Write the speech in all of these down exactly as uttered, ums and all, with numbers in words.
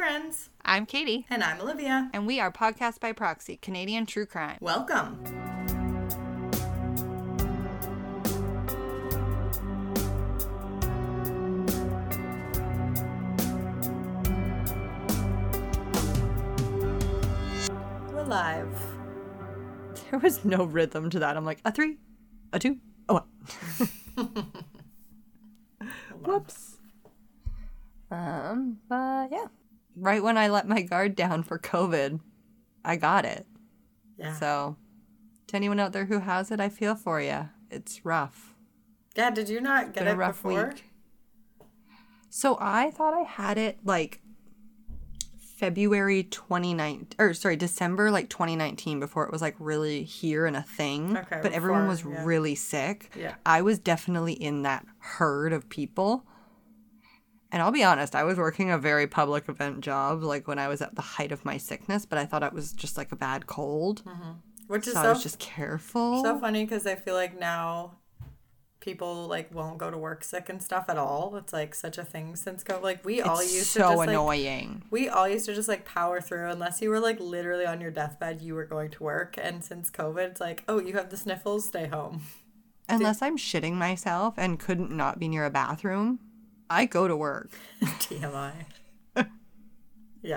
friends. I'm Katie. And I'm Olivia. And we are Podcast by Proxy, Canadian True Crime. Welcome. We're live. There was no rhythm to that. I'm like, a three, a two, a one. Whoops. Um, but yeah. Right when I let my guard down for COVID, I got it. Yeah. So, to anyone out there who has it, I feel for you. It's rough. Yeah, did you not It's get been a it rough before? week. So I thought I had it like February twenty nineteen, or sorry, December like twenty nineteen, before it was like really here and a thing. Okay, but everyone before, was yeah. really sick. Yeah. I was definitely in that herd of people. And I'll be honest, I was working a very public event job, like when I was at the height of my sickness, but I thought it was just like a bad cold. Mm-hmm. Which is so, so, I was just careful. so funny because I feel like now people like won't go to work sick and stuff at all. It's like such a thing since COVID. Like we all It's used so to just annoying. Like, we all used to just like power through unless you were like literally on your deathbed, you were going to work. And since COVID, it's like, oh, you have the sniffles, stay home. Unless I'm shitting myself and couldn't not be near a bathroom, I go to work. T M I. Yeah.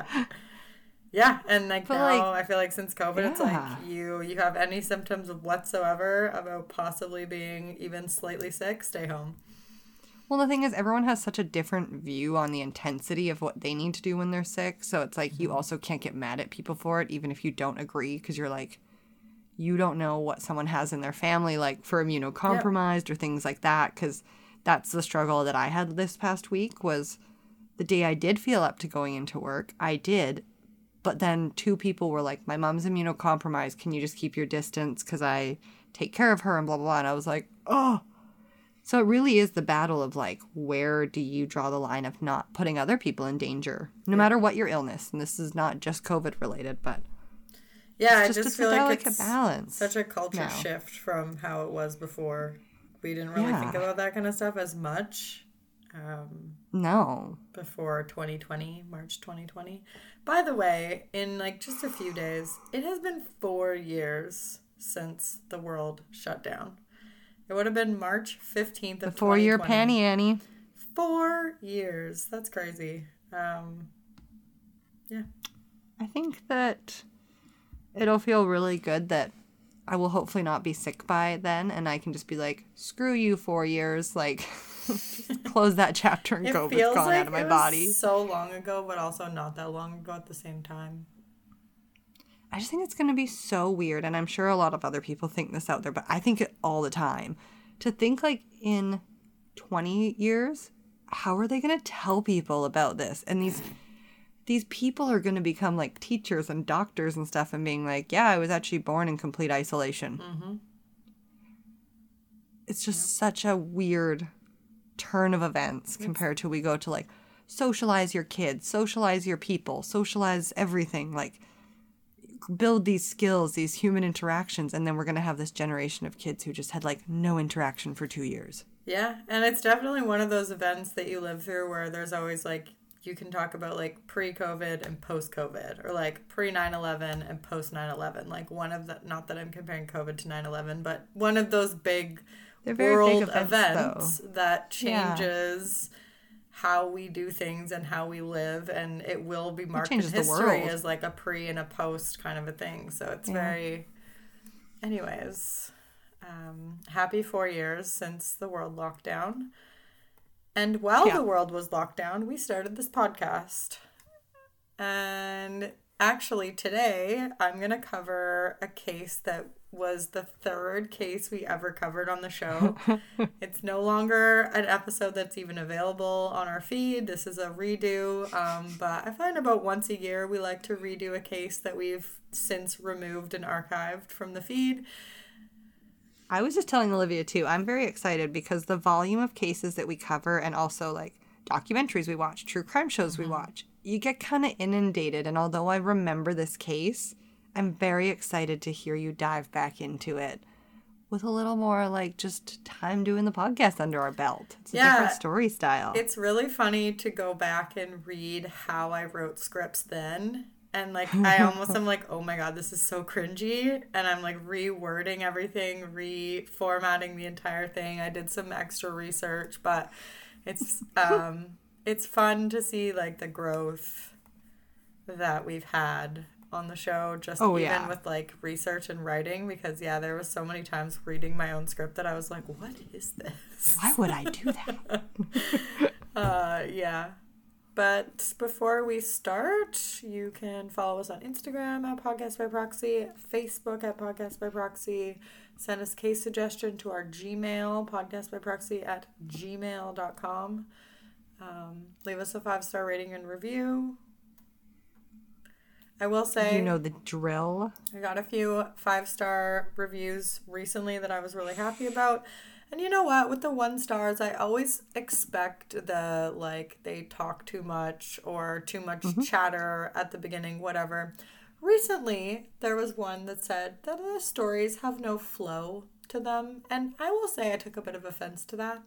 Yeah, and like But, now like, I feel like since COVID, it's like yeah. you you have any symptoms whatsoever about possibly being even slightly sick, stay home. Well, the thing is, everyone has such a different view on the intensity of what they need to do when they're sick. So it's like you also can't get mad at people for it, even if you don't agree, because you're like, you don't know what someone has in their family, like for immunocompromised, yeah, or things like that. Because that's the struggle that I had this past week was the day I did feel up to going into work, I did. But then two people were like, my mom's immunocompromised. Can you just keep your distance because I take care of her and blah, blah, blah. And I was like, oh. So it really is the battle of like, where do you draw the line of not putting other people in danger, no yeah. matter what your illness? And this is not just COVID related, but yeah, it's just, I just it's feel a like delicate it's balance. such a culture now. shift from how it was before. We didn't really Yeah. think about that kind of stuff as much. Um, no. Before twenty twenty, March twenty twenty. By the way, in like just a few days, it has been four years since the world shut down. It would have been March fifteenth of the four-year panty Annie. Four years. That's crazy. Um, yeah. I think that it'll feel really good that I will hopefully not be sick by then, and I can just be like, screw you, four years. Like, just close that chapter and it COVID's feels gone like out of my it was body. so long ago, but also not that long ago at the same time. I just think it's going to be so weird, and I'm sure a lot of other people think this out there, but I think it all the time. To think, like, in twenty years, how are they going to tell people about this? And these these people are going to become, like, teachers and doctors and stuff and being like, yeah, I was actually born in complete isolation. Mm-hmm. It's just yeah. such a weird turn of events compared to we go to, like, socialize your kids, socialize your people, socialize everything, like, build these skills, these human interactions, and then we're going to have this generation of kids who just had like no interaction for two years. Yeah, and it's definitely one of those events that you live through where there's always like, you can talk about like pre-COVID and post-COVID, or like pre nine eleven and post nine eleven. Like one of the, not that I'm comparing COVID to nine eleven, but one of those big world big events, events that changes yeah. how we do things and how we live, and it will be marked in history as like a pre and a post kind of a thing. So it's yeah. very, anyways, um, happy four years since the world locked down. And while yeah. the world was locked down, we started this podcast. And actually today I'm going to cover a case that was the third case we ever covered on the show. It's no longer an episode that's even available on our feed. This is a redo. Um, but I find about once a year we like to redo a case that we've since removed and archived from the feed. I was just telling Olivia too, I'm very excited because the volume of cases that we cover, and also like documentaries we watch, true crime shows mm-hmm. we watch, you get kind of inundated. And although I remember this case, I'm very excited to hear you dive back into it with a little more like just time doing the podcast under our belt. It's a yeah, different story style. It's really funny to go back and read how I wrote scripts then. And like I almost am like, oh my God, this is so cringy. And I'm like rewording everything, reformatting the entire thing. I did some extra research, but it's um it's fun to see like the growth that we've had on the show, just oh, even yeah. with like research and writing, because yeah, there was so many times reading my own script that I was like, what is this? Why would I do that? uh yeah. But before we start, you can follow us on Instagram at Podcast by Proxy, Facebook at Podcast by Proxy, send us case suggestion to our Gmail, podcastbyproxy at gmail dot com. Um, leave us a five-star rating and review. I will say, you know the drill. I got a few five-star reviews recently that I was really happy about. And you know what? With the one stars, I always expect the, like, they talk too much or too much mm-hmm. chatter at the beginning, whatever. Recently, there was one that said that the stories have no flow to them. And I will say I took a bit of offense to that.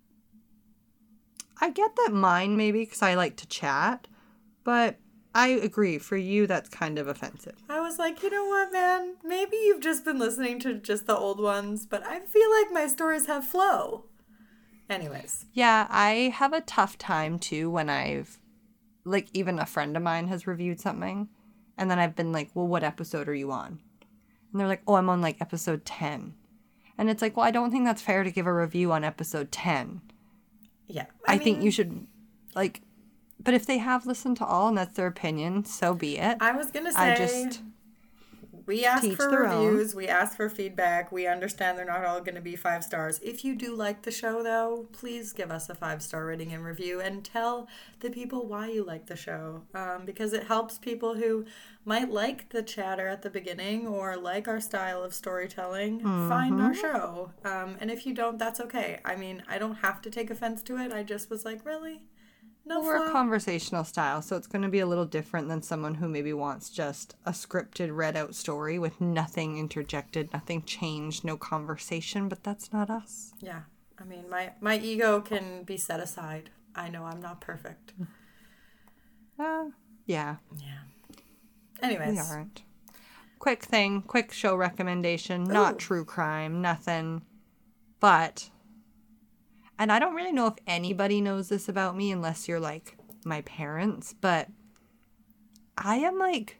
I get that mine maybe because I like to chat, but I agree. For you, that's kind of offensive. I was like, you know what, man? Maybe you've just been listening to just the old ones, but I feel like my stories have flow. Anyways. Yeah, I have a tough time, too, when I've, like, even a friend of mine has reviewed something, and then I've been like, well, what episode are you on? And they're like, oh, I'm on, like, episode ten. And it's like, well, I don't think that's fair to give a review on episode ten. Yeah. I, I mean, think you should, like... But if they have listened to all and that's their opinion, so be it. I was going to say, I just we ask for reviews, own. we ask for feedback. We understand they're not all going to be five stars. If you do like the show, though, please give us a five-star rating and review and tell the people why you like the show. Um, because it helps people who might like the chatter at the beginning or like our style of storytelling mm-hmm. find our show. Um, and if you don't, that's okay. I mean, I don't have to take offense to it. I just was like, really? No We're flow. a conversational style, so it's going to be a little different than someone who maybe wants just a scripted, read-out story with nothing interjected, nothing changed, no conversation, but that's not us. Yeah. I mean, my, my ego can be set aside. I know I'm not perfect. Uh, yeah. Yeah. Anyways. We aren't. Quick thing, quick show recommendation, not Ooh. True crime, nothing, but... And I don't really know if anybody knows this about me unless you're, like, my parents, but I am, like,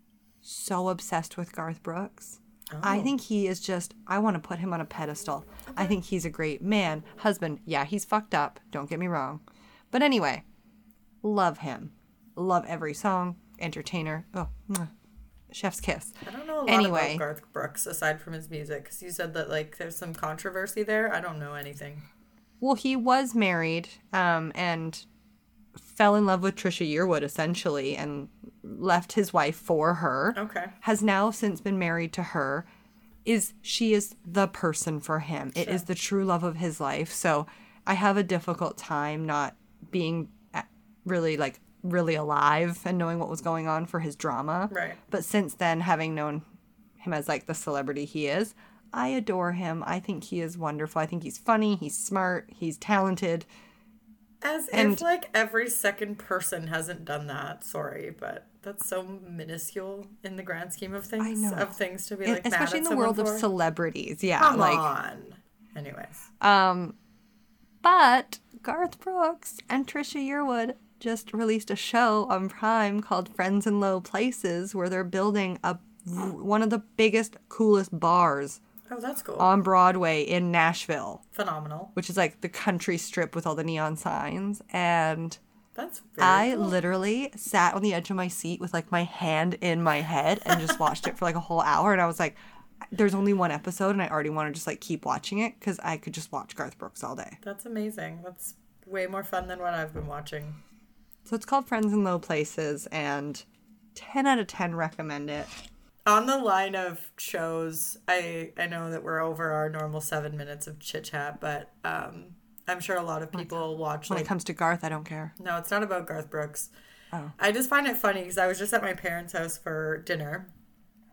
so obsessed with Garth Brooks. Oh. I think he is just, I want to put him on a pedestal. Okay. I think he's a great man, husband. Yeah, he's fucked up. Don't get me wrong. But anyway, love him. Love every song. Entertainer. Oh, mwah. Chef's kiss. I don't know a lot anyway, about Garth Brooks aside from his music, because you said that, like, there's some controversy there. I don't know anything. Well, he was married um, and fell in love with Trisha Yearwood, essentially, and left his wife for her. Okay. Has now since been married to her. Is She is the person for him. Sure. It is the true love of his life. So I have a difficult time not being really, like, really alive and knowing what was going on for his drama. Right. But since then, having known him as, like, the celebrity he is... I adore him. I think he is wonderful. I think he's funny. He's smart. He's talented. As and, if, like, every second person hasn't done that. Sorry, but that's so minuscule in the grand scheme of things. I know. Of things to be, like, and, mad especially at in the world for. of celebrities. Yeah. Come like, on. Anyways. Um, but Garth Brooks and Trisha Yearwood just released a show on Prime called Friends in Low Places where they're building a one of the biggest, coolest bars Oh, that's cool. on Broadway in Nashville. Phenomenal. Which is like the country strip with all the neon signs. And that's very I cool. literally sat on the edge of my seat with like my hand in my head and just watched it for like a whole hour. And I was like, there's only one episode and I already want to just like keep watching it because I could just watch Garth Brooks all day. That's amazing. That's way more fun than what I've been watching. So it's called Friends in Low Places and ten out of ten recommend it. On the line of shows, I, I know that we're over our normal seven minutes of chit-chat, but um, I'm sure a lot of people watch... When like, it comes to Garth, I don't care. No, it's not about Garth Brooks. Oh. I just find it funny because I was just at my parents' house for dinner,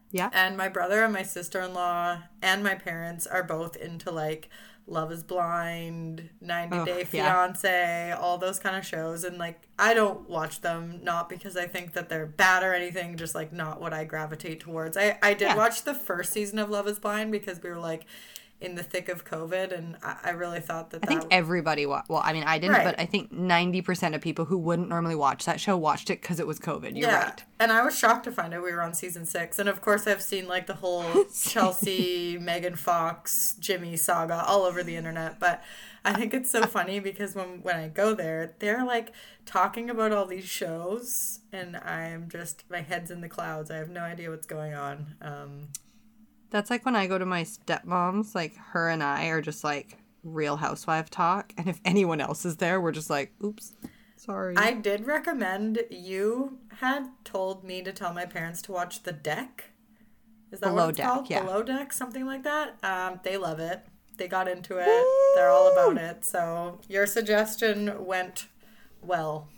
Yeah. And my brother and my sister-in-law and my parents are both into, like, Love is Blind, ninety Day Fiance, yeah. all those kind of shows. And, like, I don't watch them, not because I think that they're bad or anything, just, like, not what I gravitate towards. I, I did yeah. watch the first season of Love is Blind because we were, like, in the thick of COVID, and I, I really thought that I that... think everybody... Wa- well, I mean, I didn't, right. but I think ninety percent of people who wouldn't normally watch that show watched it because it was COVID. You're yeah. right. And I was shocked to find out we were on season six. And, of course, I've seen, like, the whole Chelsea, Megan Fox, Jimmy saga all over the internet. But I think it's so funny because when, when I go there, they're, like, talking about all these shows, and I'm just... My head's in the clouds. I have no idea what's going on. Um... That's like when I go to my stepmom's, like, her and I are just, like, Real Housewife talk. And if anyone else is there, we're just like, oops, sorry. I did recommend, you had told me to tell my parents to watch The Deck. Is that Below what it's Deck, called? Yeah. Below Deck, something like that. Um, they love it. They got into it. Woo! They're all about it. So your suggestion went well.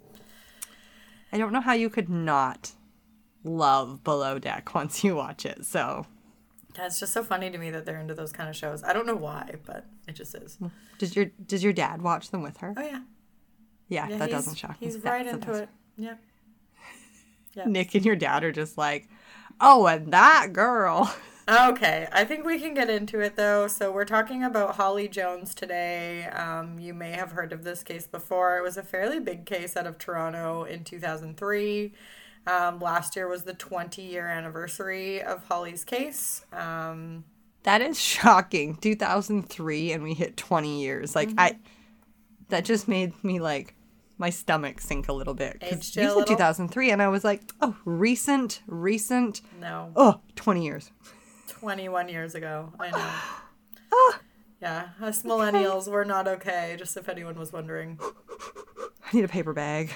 I don't know how you could not love Below Deck once you watch it, so... It's just so funny to me that they're into those kind of shows. I don't know why, but it just is. Does your Does your dad watch them with her? Oh, yeah. Yeah, yeah that doesn't shock me. He's right into it. Yeah. yeah. Nick and your dad are just like, oh, and that girl. Okay, I think we can get into it, though. So we're talking about Holly Jones today. Um, you may have heard of this case before. It was a fairly big case out of Toronto in two thousand three. Um, last year was the twenty-year anniversary of Holly's case. Um, that is shocking. two thousand three and we hit twenty years. Like, mm-hmm. I, that just made me, like, my stomach sink a little bit. Because you said two thousand three and I was like, oh, recent, recent. No. Oh, twenty years. twenty-one years ago. I know. ah, yeah, us millennials, okay. We're not okay, just if anyone was wondering. I need a paper bag.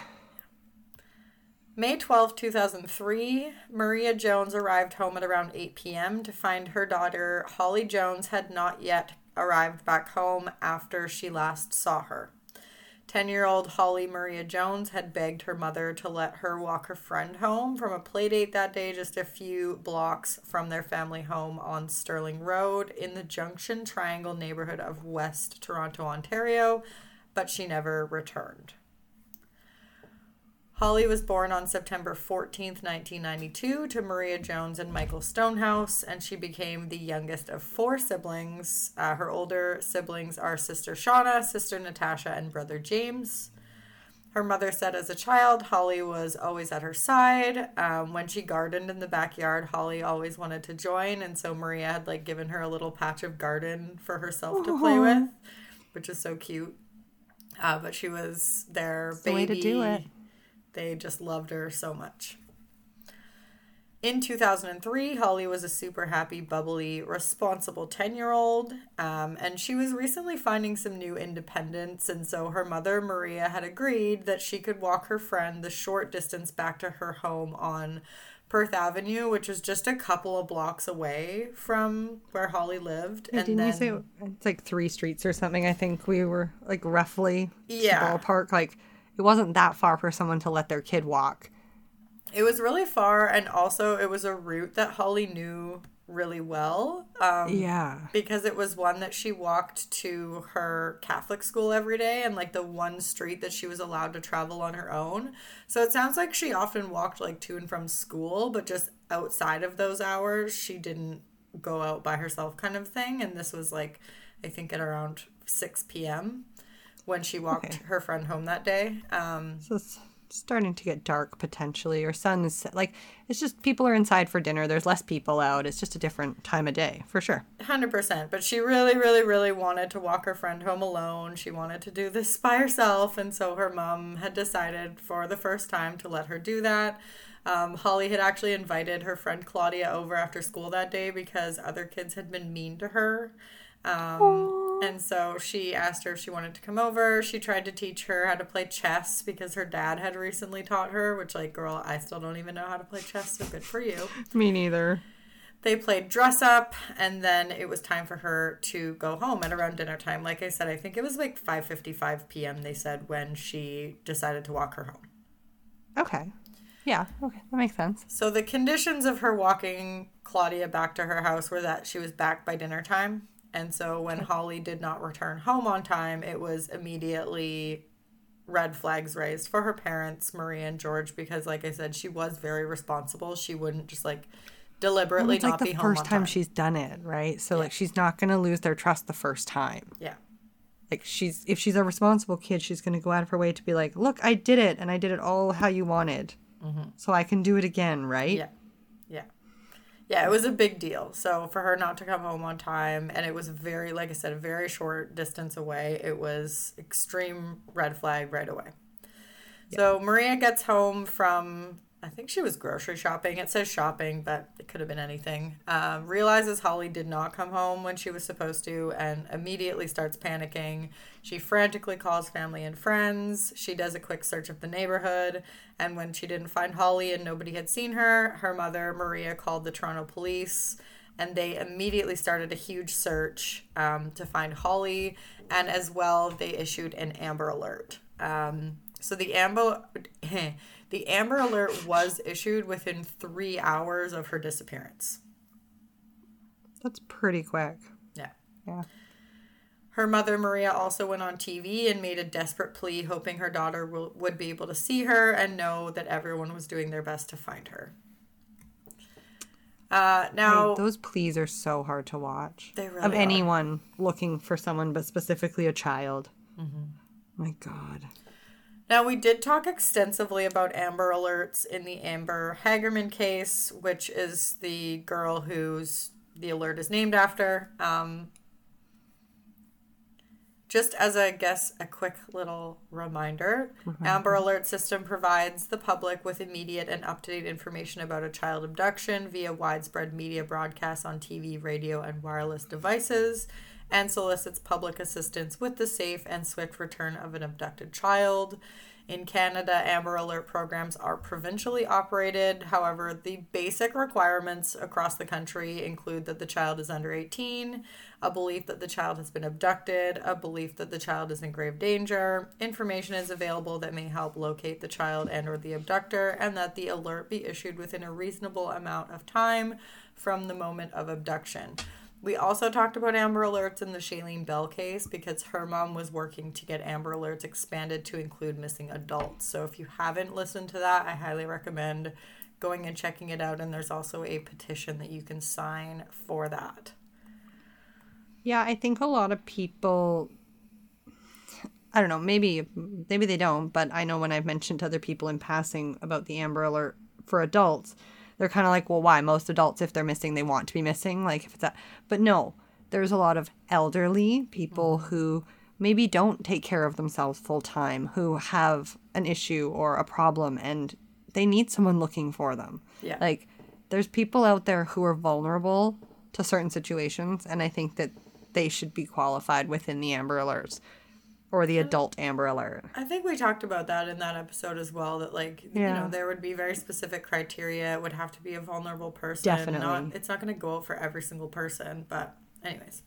May twelfth, two thousand three, Maria Jones arrived home at around eight p.m. to find her daughter, Holly Jones, had not yet arrived back home after she last saw her. ten-year-old Holly Maria Jones had begged her mother to let her walk her friend home from a playdate that day just a few blocks from their family home on Sterling Road in the Junction Triangle neighborhood of West Toronto, Ontario, but she never returned. Holly was born on September fourteenth, nineteen ninety-two, to Maria Jones and Michael Stonehouse, and she became the youngest of four siblings. Uh, her older siblings are sister Shauna, sister Natasha, and brother James. Her mother said as a child, Holly was always at her side. Um, when she gardened in the backyard, Holly always wanted to join, and so Maria had like given her a little patch of garden for herself to play with, which is so cute. Uh, but she was their it's baby. The way to do it. They just loved her so much. In two thousand three, Holly was a super happy, bubbly, responsible ten-year-old, um, and she was recently finding some new independence, and so her mother, Maria, had agreed that she could walk her friend the short distance back to her home on Perth Avenue, which is just a couple of blocks away from where Holly lived. Yeah, and didn't then, you say it's like three streets or something? I think we were like roughly yeah. ballpark, like... It wasn't that far for someone to let their kid walk. It was really far, and also it was a route that Holly knew really well. Um, yeah. Because it was one that she walked to her Catholic school every day, and like the one street that she was allowed to travel on her own. So it sounds like she often walked like to and from school, but just outside of those hours, she didn't go out by herself kind of thing. And this was like, I think at around six p.m. when she walked okay. her friend home that day. Um, so it's starting to get dark potentially, or sun is like, it's just people are inside for dinner. There's less people out. It's just a different time of day for sure. one hundred percent. But she really, really, really wanted to walk her friend home alone. She wanted to do this by herself. And so her mom had decided for the first time to let her do that. Um, Holly had actually invited her friend Claudia over after school that day because other kids had been mean to her. Um, and so she asked her if she wanted to come over. She tried to teach her how to play chess because her dad had recently taught her, which, like, girl, I still don't even know how to play chess, so good for you. Me neither. They played dress up, and then it was time for her to go home at around dinner time. Like I said, I think it was like five fifty-five p.m. they said when she decided to walk her home. Okay. Yeah, okay, that makes sense. So the conditions of her walking Claudia back to her house were that she was back by dinner time. And so when okay. Holly did not return home on time, it was immediately red flags raised for her parents, Maria and George, because like I said, she was very responsible. She wouldn't just like deliberately well, it's not like be home on time. It's like the first time she's done it, right? So yeah. like she's not going to lose their trust the first time. Yeah. Like she's if she's a responsible kid, she's going to go out of her way to be like, look, I did it and I did it all how you wanted. Mm-hmm. So I can do it again, right? Yeah. Yeah. Yeah, it was a big deal. So for her not to come home on time, and it was very, like I said, a very short distance away, it was extreme red flag right away. Yeah. So Maria gets home from, I think she was grocery shopping. It says shopping, but it could have been anything. Um, realizes Holly did not come home when she was supposed to and immediately starts panicking. She frantically calls family and friends. She does a quick search of the neighborhood. And when she didn't find Holly and nobody had seen her, her mother, Maria, called the Toronto police. And they immediately started a huge search um, to find Holly. And as well, they issued an Amber Alert. Um, so the Amber... The Amber Alert was issued within three hours of her disappearance. That's pretty quick. Yeah. Yeah. Her mother, Maria, also went on T V and made a desperate plea, hoping her daughter will, would be able to see her and know that everyone was doing their best to find her. Uh, now, hey, those pleas are so hard to watch. They really Of are. anyone looking for someone, but specifically a child. Mm-hmm. My God. Now, we did talk extensively about Amber Alerts in the Amber Hagerman case, which is the girl whose the alert is named after. Um, just as, I guess, a quick little reminder, mm-hmm. Amber Alert system provides the public with immediate and up-to-date information about a child abduction via widespread media broadcasts on T V, radio, and wireless devices, and solicits public assistance with the safe and swift return of an abducted child. In Canada, Amber Alert programs are provincially operated. However, the basic requirements across the country include that the child is under eighteen, a belief that the child has been abducted, a belief that the child is in grave danger, information is available that may help locate the child and or the abductor, and that the alert be issued within a reasonable amount of time from the moment of abduction. We also talked about Amber Alerts in the Shailene Bell case because her mom was working to get Amber Alerts expanded to include missing adults. So if you haven't listened to that, I highly recommend going and checking it out. And there's also a petition that you can sign for that. Yeah, I think a lot of people, I don't know, maybe maybe they don't, but I know when I've mentioned to other people in passing about the Amber Alert for adults, they're kind of like, well, why? Most adults, if they're missing, they want to be missing. Like, if it's that. But no, there's a lot of elderly people mm-hmm. who maybe don't take care of themselves full time, who have an issue or a problem, and they need someone looking for them. Yeah. Like, there's people out there who are vulnerable to certain situations, and I think that they should be qualified within the Amber Alerts. Or the adult Amber Alert. I think we talked about that in that episode as well, that, like, yeah. you know, there would be very specific criteria. It would have to be a vulnerable person. Definitely. Not, it's not going to go out for every single person, but anyways.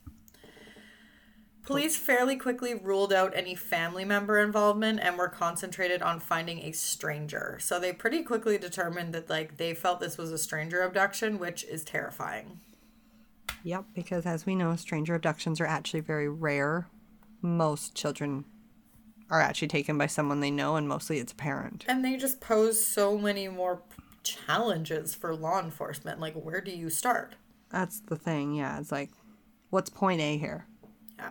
Police fairly quickly ruled out any family member involvement and were concentrated on finding a stranger. So they pretty quickly determined that, like, they felt this was a stranger abduction, which is terrifying. Yep, because as we know, stranger abductions are actually very rare. Most children are actually taken by someone they know, and mostly it's a parent. And they just pose so many more challenges for law enforcement. Like, where do you start? That's the thing, yeah. It's like, what's point A here? Yeah.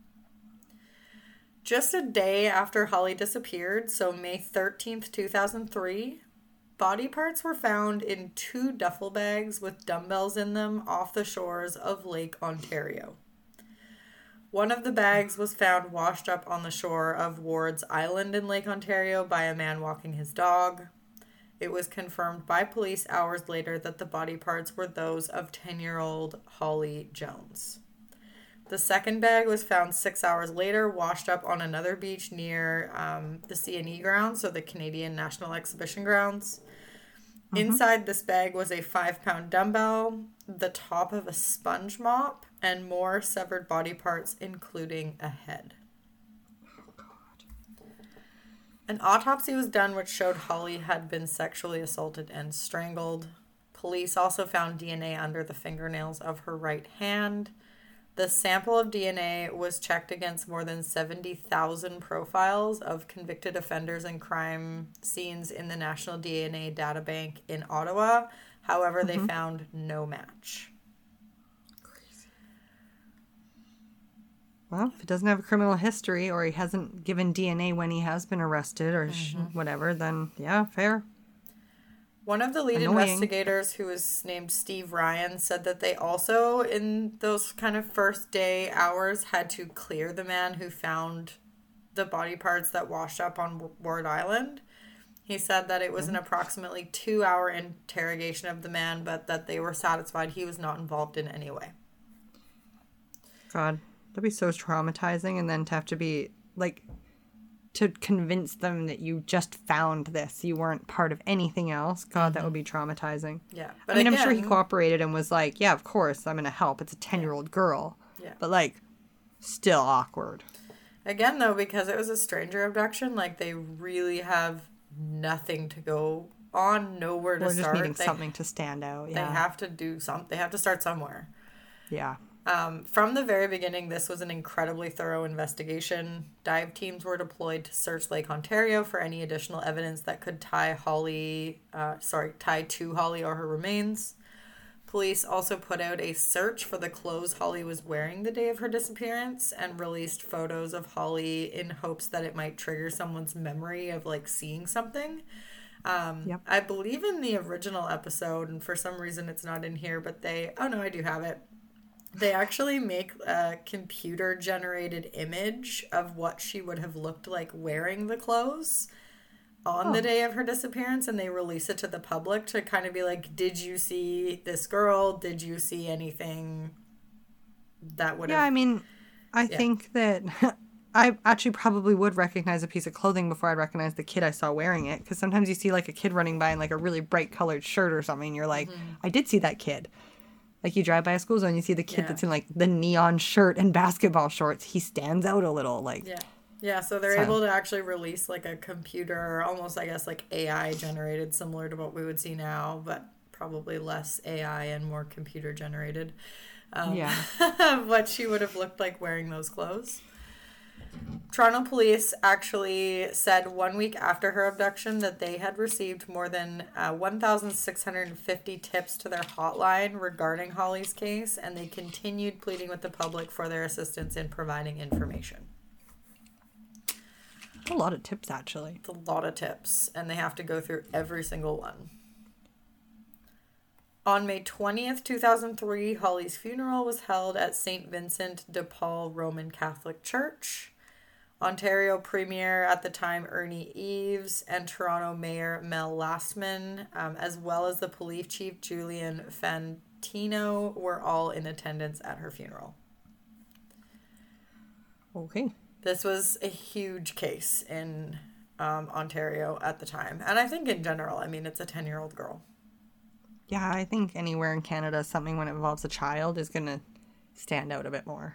Just a day after Holly disappeared, so May thirteenth, two thousand three, body parts were found in two duffel bags with dumbbells in them off the shores of Lake Ontario. One of the bags was found washed up on the shore of Ward's Island in Lake Ontario by a man walking his dog. It was confirmed by police hours later that the body parts were those of ten-year-old Holly Jones. The second bag was found six hours later, washed up on another beach near um, the C N E grounds, so the Canadian National Exhibition grounds. Mm-hmm. Inside this bag was a five-pound dumbbell, the top of a sponge mop, and more severed body parts, including a head. Oh, God. An autopsy was done which showed Holly had been sexually assaulted and strangled. Police also found D N A under the fingernails of her right hand. The sample of D N A was checked against more than seventy thousand profiles of convicted offenders and crime scenes in the National D N A Databank in Ottawa. However, mm-hmm. they found no match. Well, if it doesn't have a criminal history or he hasn't given D N A when he has been arrested or mm-hmm. sh- whatever, then yeah, fair. One of the lead Annoying. investigators, who was named Steve Ryan, said that they also, in those kind of first day hours, had to clear the man who found the body parts that washed up on Ward Island. He said that it was mm-hmm. an approximately two-hour interrogation of the man, but that they were satisfied he was not involved in any way. God. That'd be so traumatizing, and then to have to be, like, to convince them that you just found this. You weren't part of anything else. God, mm-hmm. that would be traumatizing. Yeah. But I mean, again, I'm sure he cooperated and was like, yeah, of course, I'm going to help. It's a ten-year-old yeah. girl. Yeah. But, like, still awkward. Again, though, because it was a stranger abduction, like, they really have nothing to go on, nowhere to We're start. We're just needing they, something to stand out, yeah. They have to do something. They have to start somewhere. Yeah. Um, from the very beginning, this was an incredibly thorough investigation. Dive teams were deployed to search Lake Ontario for any additional evidence that could tie Holly, uh, sorry, tie to Holly or her remains. Police also put out a search for the clothes Holly was wearing the day of her disappearance and released photos of Holly in hopes that it might trigger someone's memory of, like, seeing something. Um, yep. I believe in the original episode, and for some reason it's not in here, but they, oh no, I do have it. They actually make a computer-generated image of what she would have looked like wearing the clothes on oh. the day of her disappearance, and they release it to the public to kind of be like, did you see this girl? Did you see anything that would have... Yeah, I mean, I yeah. think that I actually probably would recognize a piece of clothing before I'd recognize the kid I saw wearing it, because sometimes you see, like, a kid running by in, like, a really bright-colored shirt or something, and you're like, mm-hmm. I did see that kid. Like, you drive by a school zone, you see the kid yeah. that's in, like, the neon shirt and basketball shorts. He stands out a little, like... Yeah, yeah. So they're so. able to actually release, like, a computer, almost, I guess, like, A I-generated, similar to what we would see now, but probably less A I and more computer-generated. Um, yeah. what she would have looked like wearing those clothes. Toronto police actually said one week after her abduction that they had received more than uh, one thousand six hundred fifty tips to their hotline regarding Holly's case, and they continued pleading with the public for their assistance in providing information. A lot of tips, actually. It's a lot of tips, and they have to go through every single one. On May twentieth, two thousand three, Holly's funeral was held at Saint Vincent de Paul Roman Catholic Church. Ontario Premier at the time, Ernie Eves, and Toronto Mayor Mel Lastman, um, as well as the police chief, Julian Fantino, were all in attendance at her funeral. Okay. This was a huge case in um, Ontario at the time. And I think in general, I mean, it's a ten-year-old girl. Yeah, I think anywhere in Canada, something when it involves a child is going to stand out a bit more.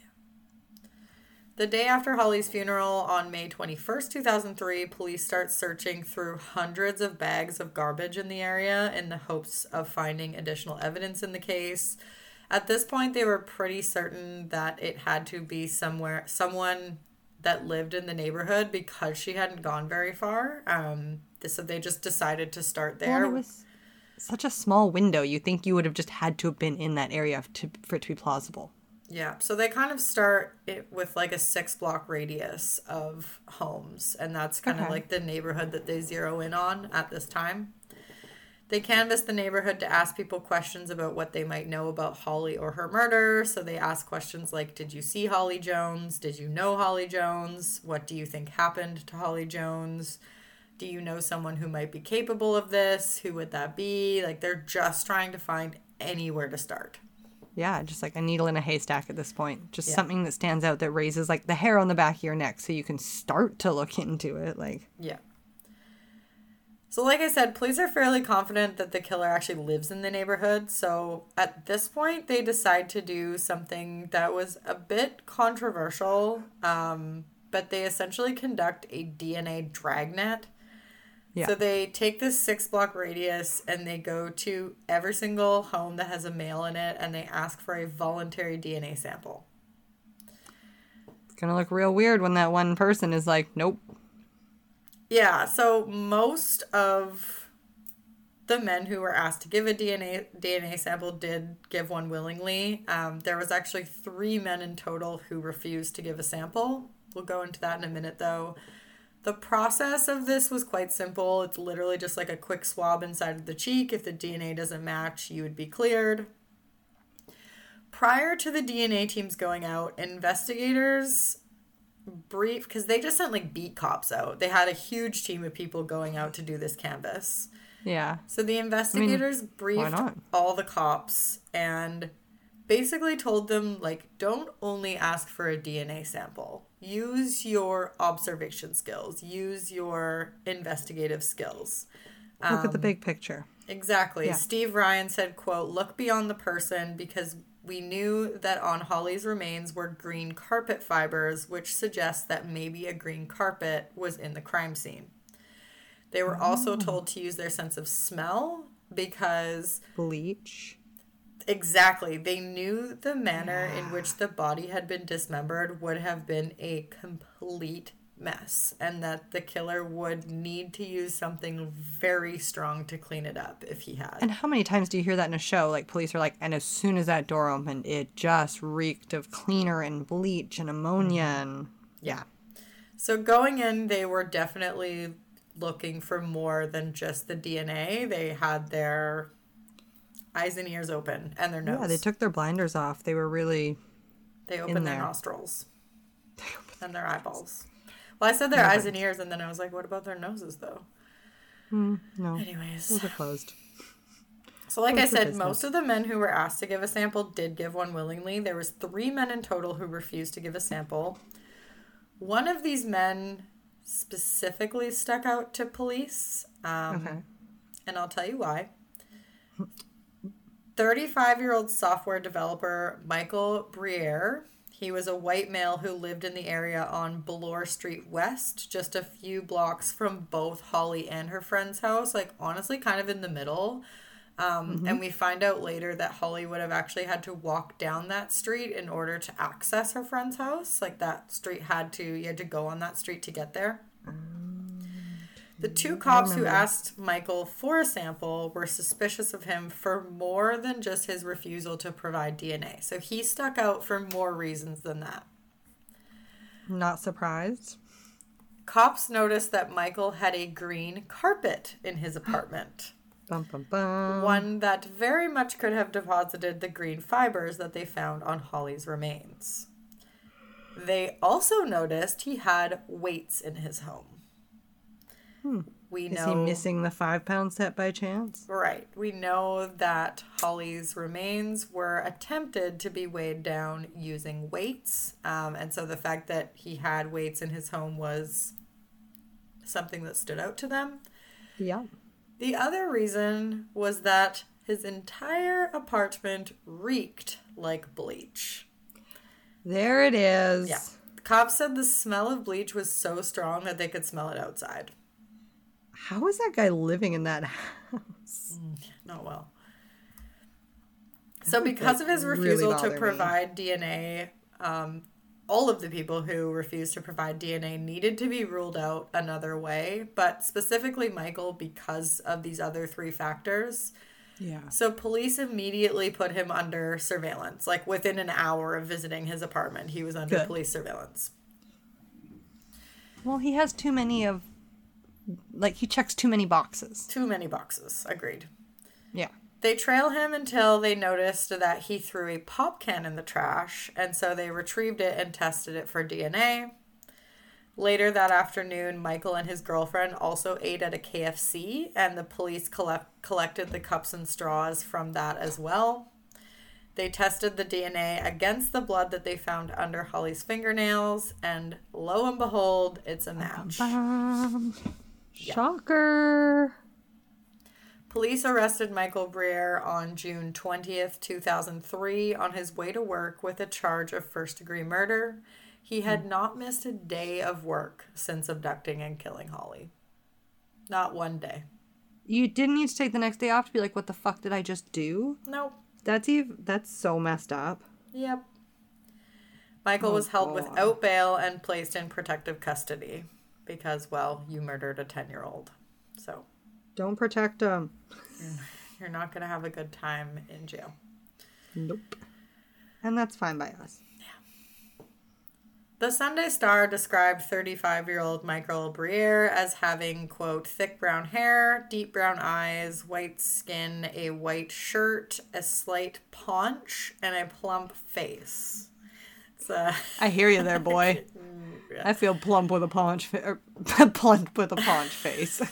The day after Holly's funeral, on May twenty-first, two thousand three, police start searching through hundreds of bags of garbage in the area in the hopes of finding additional evidence in the case. At this point, they were pretty certain that it had to be somewhere, someone that lived in the neighborhood because she hadn't gone very far. Um, so they just decided to start there. Well, it was such a small window. You think you would have just had to have been in that area to, for it to be plausible. Yeah, so they kind of start it with like a six block radius of homes, and that's kind okay. of like the neighborhood that they zero in on at this time. They canvass the neighborhood to ask people questions about what they might know about Holly or her murder. So they ask questions like, did you see Holly Jones? Did you know Holly Jones? What do you think happened to Holly Jones? Do you know someone who might be capable of this? Who would that be? Like, they're just trying to find anywhere to start. Yeah, just like a needle in a haystack at this point. Just yeah. something that stands out that raises like the hair on the back of your neck so you can start to look into it. Like, yeah. So like I said, police are fairly confident that the killer actually lives in the neighborhood. So at this point, they decide to do something that was a bit controversial. Um, but they essentially conduct a D N A dragnet. Yeah. So they take this six block radius and they go to every single home that has a male in it and they ask for a voluntary D N A sample. It's going to look real weird when that one person is like, nope. Yeah, so most of the men who were asked to give a D N A D N A sample did give one willingly. Um, there was actually three men in total who refused to give a sample. We'll go into that in a minute, though. The process of this was quite simple. It's literally just like a quick swab inside of the cheek. If the D N A doesn't match, you would be cleared. Prior to the D N A teams going out, investigators brief, because they just sent like beat cops out. They had a huge team of people going out to do this canvass. Yeah. So the investigators I mean, briefed all the cops and basically told them, like, don't only ask for a D N A sample. Use your observation skills. Use your investigative skills. Look um, at the big picture. Exactly. Yeah. Steve Ryan said, quote, look beyond the person because we knew that on Holly's remains were green carpet fibers, which suggests that maybe a green carpet was in the crime scene. They were oh. also told to use their sense of smell because... Bleach. Exactly. They knew the manner yeah. in which the body had been dismembered would have been a complete mess and that the killer would need to use something very strong to clean it up if he had. And how many times do you hear that in a show? Like, police are like, and as soon as that door opened, it just reeked of cleaner and bleach and ammonia and... Yeah. So going in, they were definitely looking for more than just the D N A. They had their... eyes and ears open and their nose. Yeah, they took their blinders off. They were really They opened their there. nostrils and their eyeballs. Well, I said their Never. eyes and ears, and then I was like, what about their noses, though? Mm, no. Anyways. Those are closed. So like Those I said, most of the men who were asked to give a sample did give one willingly. There was three men in total who refused to give a sample. One of these men specifically stuck out to police. Um, okay. And I'll tell you why. thirty-five-year-old software developer Michael Briere. He was a white male who lived in the area on Bloor Street West, just a few blocks from both Holly and her friend's house, like honestly kind of in the middle. Um, mm-hmm. And we find out later that Holly would have actually had to walk down that street in order to access her friend's house. Like that street had to, you had to go on that street to get there. The two cops who asked Michael for a sample were suspicious of him for more than just his refusal to provide D N A. So he stuck out for more reasons than that. Not surprised. Cops noticed that Michael had a green carpet in his apartment. Bum, bum, bum. One that very much could have deposited the green fibers that they found on Holly's remains. They also noticed he had weights in his home. Hmm. We Is know, he missing the five pound set by chance? Right. We know that Holly's remains were attempted to be weighed down using weights. Um, and so the fact that he had weights in his home was something that stood out to them. Yeah. The other reason was that his entire apartment reeked like bleach. There it is. Yeah. Cops said the smell of bleach was so strong that they could smell it outside. How is that guy living in that house? Mm, not well. So because of his refusal really to provide me. D N A, um, all of the people who refused to provide D N A needed to be ruled out another way, but specifically Michael because of these other three factors. Yeah. So police immediately put him under surveillance. Like within an hour of visiting his apartment, he was under Good. police surveillance. Well, he has too many of Like, he checks too many boxes. Too many boxes. Agreed. Yeah. They trail him until they noticed that he threw a pop can in the trash, and so they retrieved it and tested it for D N A. Later that afternoon, Michael and his girlfriend also ate at a K F C, and the police collect- collected the cups and straws from that as well. They tested the D N A against the blood that they found under Holly's fingernails, and lo and behold, it's a match. Ba-ba-bum. Shocker. Police arrested Michael Briere on June twentieth, two thousand three on his way to work with a charge of first-degree murder. He had not missed a day of work since abducting and killing Holly. Not one day. You didn't need to take the next day off to be like, what the fuck did I just do? Nope. That's even, that's so messed up. Yep. Michael oh, was held God. without bail and placed in protective custody because, well, you murdered a ten-year-old. So. Don't protect him. You're not going to have a good time in jail. Nope. And that's fine by us. Yeah. The Sunday Star described thirty-five-year-old Michael Briere as having, quote, thick brown hair, deep brown eyes, white skin, a white shirt, a slight paunch, and a plump face. It's a... I hear you there, boy. Yeah. I feel plump with a paunch fa- or plump with a paunch face.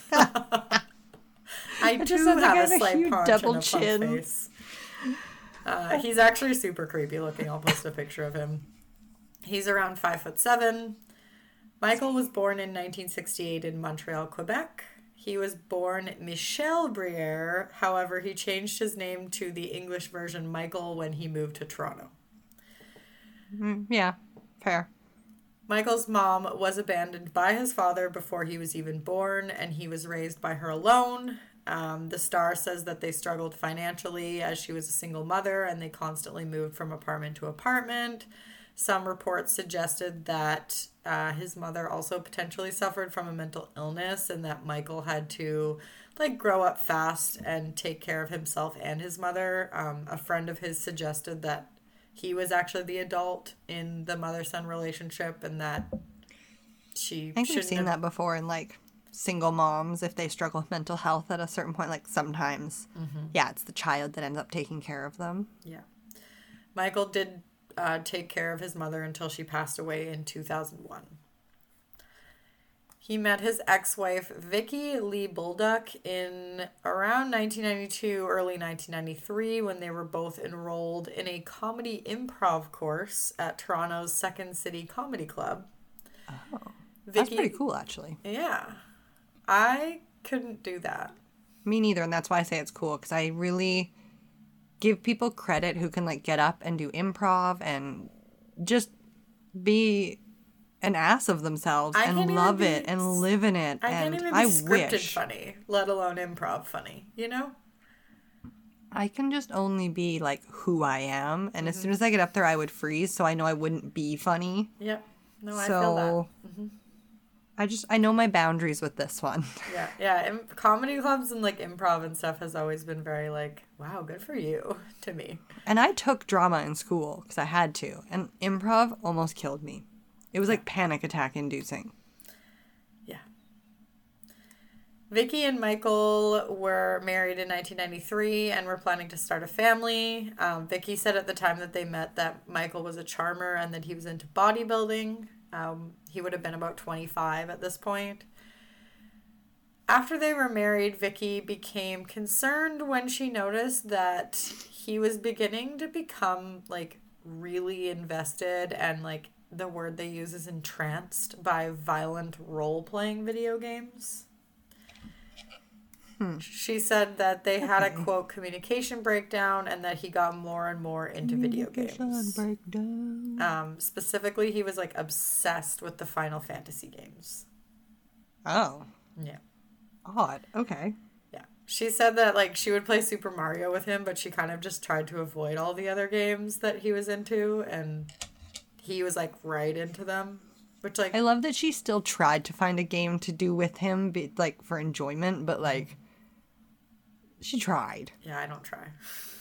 I do have a slight paunch double and a chin. Plump face. Uh, he's actually super creepy looking. I'll post a picture of him. He's around five foot seven. Michael was born in nineteen sixty-eight in Montreal, Quebec. He was born Michel Briere. However, he changed his name to the English version Michael when he moved to Toronto. Mm, yeah, fair. Michael's mom was abandoned by his father before he was even born, and he was raised by her alone. Um, the Star says that they struggled financially as she was a single mother, and they constantly moved from apartment to apartment. Some reports suggested that uh, his mother also potentially suffered from a mental illness and that Michael had to like grow up fast and take care of himself and his mother. Um, a friend of his suggested that he was actually the adult in the mother-son relationship and that she I think we've seen have... that before in like single moms if they struggle with mental health at a certain point. Like sometimes, mm-hmm. yeah, it's the child that ends up taking care of them. Yeah. Michael did Uh, take care of his mother until she passed away in two thousand one. He met his ex-wife, Vicky Lee Bulduck, in around nineteen ninety-two, early nineteen ninety-three, when they were both enrolled in a comedy improv course at Toronto's Second City Comedy Club. Oh, Vicky, that's pretty cool, actually. Yeah. I couldn't do that. Me neither, and that's why I say it's cool, because I really... give people credit who can like get up and do improv and just be an ass of themselves I and love be, it and live in it. I and can't even be I scripted wish. funny, let alone improv funny, you know? I can just only be like who I am. And mm-hmm. as soon as I get up there, I would freeze. So I know I wouldn't be funny. Yep. No, I so, feel that. Mm-hmm. I just, I know my boundaries with this one. Yeah, yeah. Im- comedy clubs and, like, improv and stuff has always been very, like, wow, good for you, to me. And I took drama in school, because I had to. And improv almost killed me. It was, like, panic attack inducing. Yeah. Vicky and Michael were married in nineteen ninety-three and were planning to start a family. Um, Vicky said at the time that they met that Michael was a charmer and that he was into bodybuilding. Um, he would have been about twenty-five at this point. After they were married, Vicky became concerned when she noticed that he was beginning to become, like, really invested and, like, the word they use is entranced by violent role-playing video games. Hmm. She said that they had okay. a, quote, communication breakdown and that he got more and more into video games. Breakdown. Um, specifically, he was, like, obsessed with the Final Fantasy games. Oh. Yeah. Odd. Okay. Yeah. She said that, like, she would play Super Mario with him, but she kind of just tried to avoid all the other games that he was into, and he was, like, right into them. Which, like... I love that she still tried to find a game to do with him, be, like, for enjoyment, but, like... She tried. Yeah, I don't try.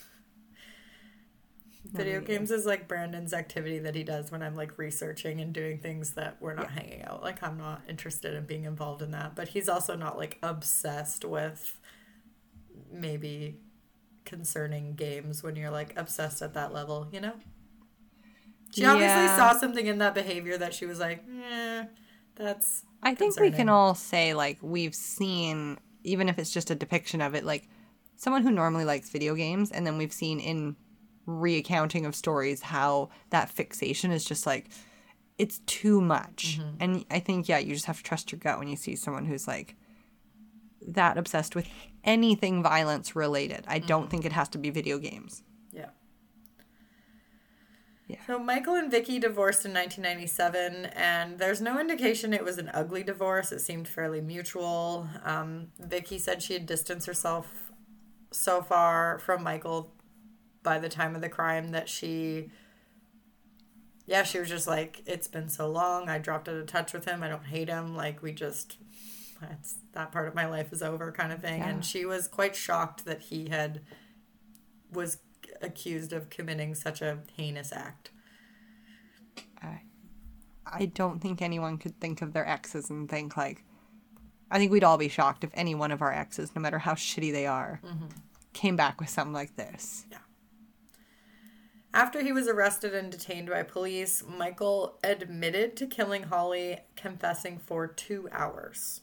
Video games is like Brandon's activity that he does when I'm like researching and doing things that we're not yeah. hanging out. Like I'm not interested in being involved in that. But he's also not like obsessed with maybe concerning games when you're like obsessed at that level, you know? She yeah. obviously saw something in that behavior that she was like, eh, that's I think concerning. We can all say like we've seen, even if it's just a depiction of it, like someone who normally likes video games, and then we've seen in recounting of stories how that fixation is just like, it's too much. Mm-hmm. And I think, yeah, you just have to trust your gut when you see someone who's like that obsessed with anything violence related. I mm-hmm. don't think it has to be video games. Yeah. Yeah. So Michael and Vicky divorced in nineteen ninety-seven, and there's no indication it was an ugly divorce. It seemed fairly mutual. Um, Vicky said she had distanced herself so far from Michael by the time of the crime that she, yeah, she was just like, it's been so long. I dropped out of touch with him. I don't hate him. Like, we just, that's, that part of my life is over kind of thing. Yeah. And she was quite shocked that he had, was accused of committing such a heinous act. I, I don't think anyone could think of their exes and think like, I think we'd all be shocked if any one of our exes, no matter how shitty they are, mm-hmm. came back with something like this. Yeah. After he was arrested and detained by police, Michael admitted to killing Holly, confessing for two hours.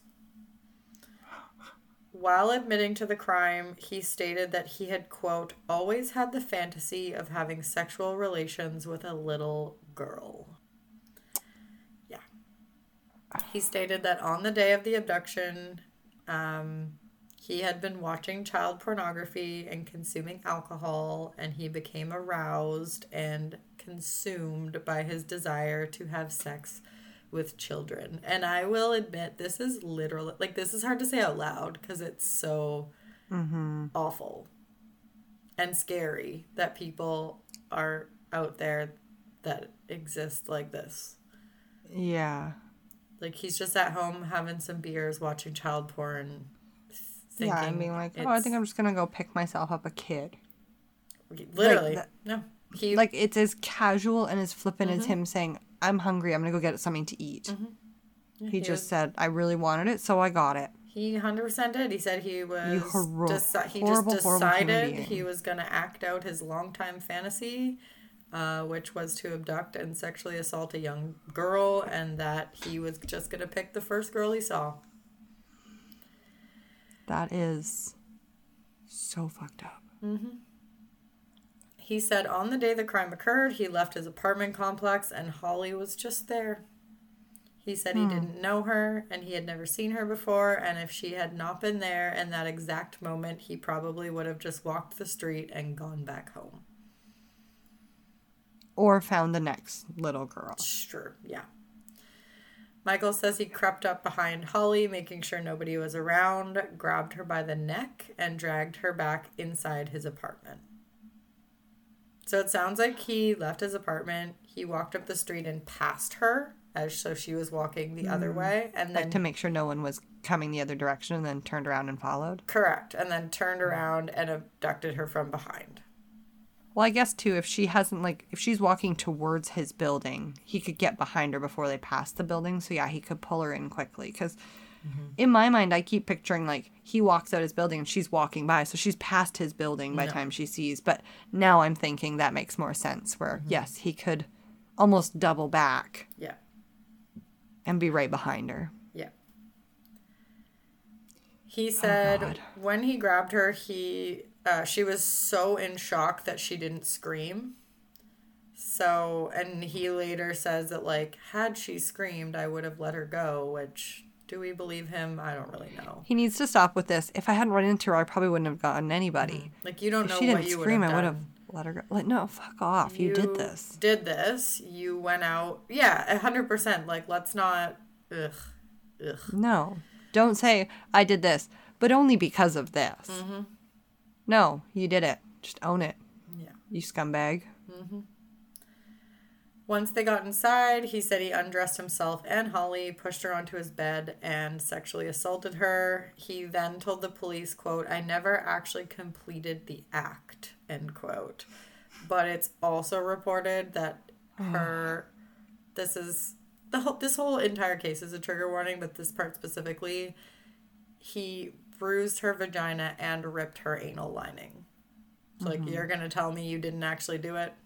While admitting to the crime, he stated that he had, quote, always had the fantasy of having sexual relations with a little girl. Yeah. He stated that on the day of the abduction, um, he had been watching child pornography and consuming alcohol, and he became aroused and consumed by his desire to have sex with children. And I will admit, this is literally, like, this is hard to say out loud because it's so mm-hmm. awful and scary that people are out there that exist like this. Yeah. Like, he's just at home having some beers, watching child porn, thinking... Yeah, and being like, oh, I think I'm just gonna go pick myself up a kid. Literally. Like, no. He... Like, it's as casual and as flippant mm-hmm. as him saying, I'm hungry, I'm gonna go get something to eat. Mm-hmm. Yeah, he, he just was... said, I really wanted it, so I got it. He one hundred percent did. He said he was... You hor- deci- he horrible, just decided he was gonna act out his longtime fantasy, uh, which was to abduct and sexually assault a young girl, and that he was just gonna pick the first girl he saw. That is so fucked up. Mm-hmm. He said on the day the crime occurred, he left his apartment complex and Holly was just there. He said hmm. he didn't know her and he had never seen her before, and if she had not been there in that exact moment, he probably would have just walked the street and gone back home. Or found the next little girl. Sure, yeah. Michael says he crept up behind Holly, making sure nobody was around, grabbed her by the neck, and dragged her back inside his apartment. So it sounds like he left his apartment, he walked up the street and passed her, as so she was walking the mm. other way, and then... Like to make sure no one was coming the other direction, and then turned around and followed? Correct, and then turned around and abducted her from behind. Well, I guess, too, if she hasn't, like, if she's walking towards his building, he could get behind her before they pass the building. So, yeah, he could pull her in quickly. Because mm-hmm. in my mind, I keep picturing, like, he walks out his building and she's walking by. So she's past his building by the no. time she sees. But now I'm thinking that makes more sense. Where, mm-hmm. yes, he could almost double back. Yeah. And be right behind her. Yeah. He said oh, when he grabbed her, he... Uh, she was so in shock that she didn't scream. So, and he later says that, like, had she screamed, I would have let her go, which, do we believe him? I don't really know. He needs to stop with this. If I hadn't run into her, I probably wouldn't have gotten anybody. Mm-hmm. Like, you don't if know she what didn't you scream, would have I would done. have let her go. Like, no, fuck off. You, you did this. did this. You went out. Yeah, one hundred percent. Like, let's not, ugh, ugh. No. Don't say, I did this, but only because of this. Mm-hmm. No, you did it. Just own it. Yeah. You scumbag. Mm-hmm. Once they got inside, he said he undressed himself and Holly, pushed her onto his bed, and sexually assaulted her. He then told the police, quote, I never actually completed the act, end quote. But it's also reported that her, this is, the whole, this whole entire case is a trigger warning, but this part specifically, he bruised her vagina and ripped her anal lining. So, like, mm-hmm. you're going to tell me you didn't actually do it?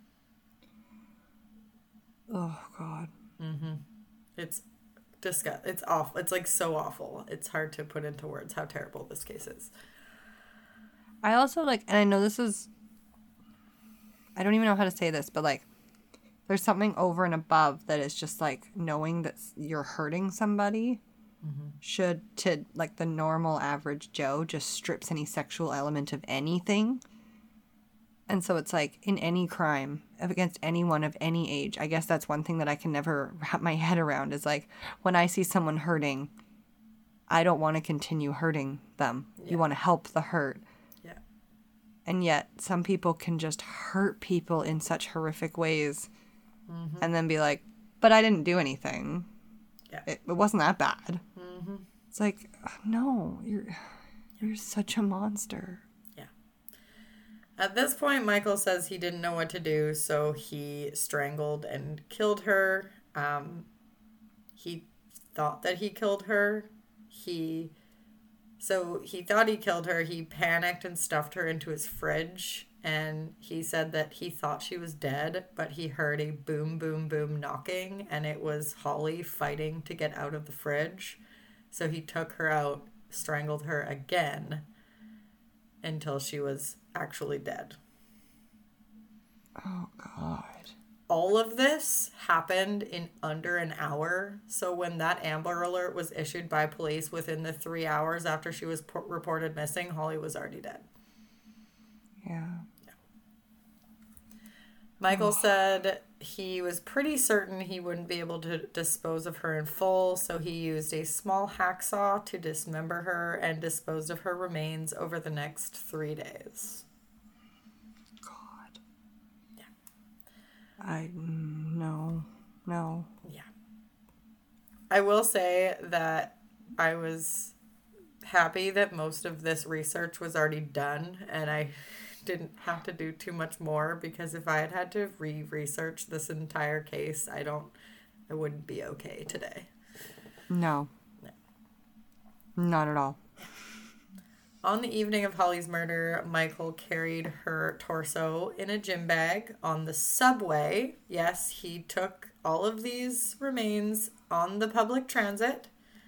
Oh, God. Mm-hmm. It's disgust. It's awful. It's, like, so awful. It's hard to put into words how terrible this case is. I also, like, and I know this is, I don't even know how to say this, but, like, there's something over and above that is just, like, knowing that you're hurting somebody. Mm-hmm. Should, to, like, the normal average Joe, just strips any sexual element of anything And so it's like in any crime against anyone of any age, I guess that's one thing that I can never wrap my head around is like when I see someone hurting, I don't want to continue hurting them. Yeah. You want to help the hurt. Yeah. And yet some people can just hurt people in such horrific ways mm-hmm. and then be like, but I didn't do anything. Yeah. It, it wasn't that bad. Mm-hmm. It's like, no, you're you're such a monster. At this point, Michael says he didn't know what to do, so he strangled and killed her. Um, he thought that he killed her. He, so he thought he killed her. He panicked and stuffed her into his fridge, and he said that he thought she was dead, but he heard a boom, boom, boom knocking, and it was Holly fighting to get out of the fridge. So he took her out, strangled her again, until she was actually dead. Oh, God. All of this happened in under an hour. So when that Amber Alert was issued by police within the three hours after she was p- reported missing, Holly was already dead. Yeah. yeah. Michael oh. said he was pretty certain he wouldn't be able to dispose of her in full, so he used a small hacksaw to dismember her and disposed of her remains over the next three days. God. Yeah. I, no, no. Yeah. I will say that I was happy that most of this research was already done, and I didn't have to do too much more, because if I had had to re-research this entire case, I don't, I wouldn't be okay today. No. no. Not at all. On the evening of Holly's murder, Michael carried her torso in a gym bag on the subway. Yes, he took all of these remains on the public transit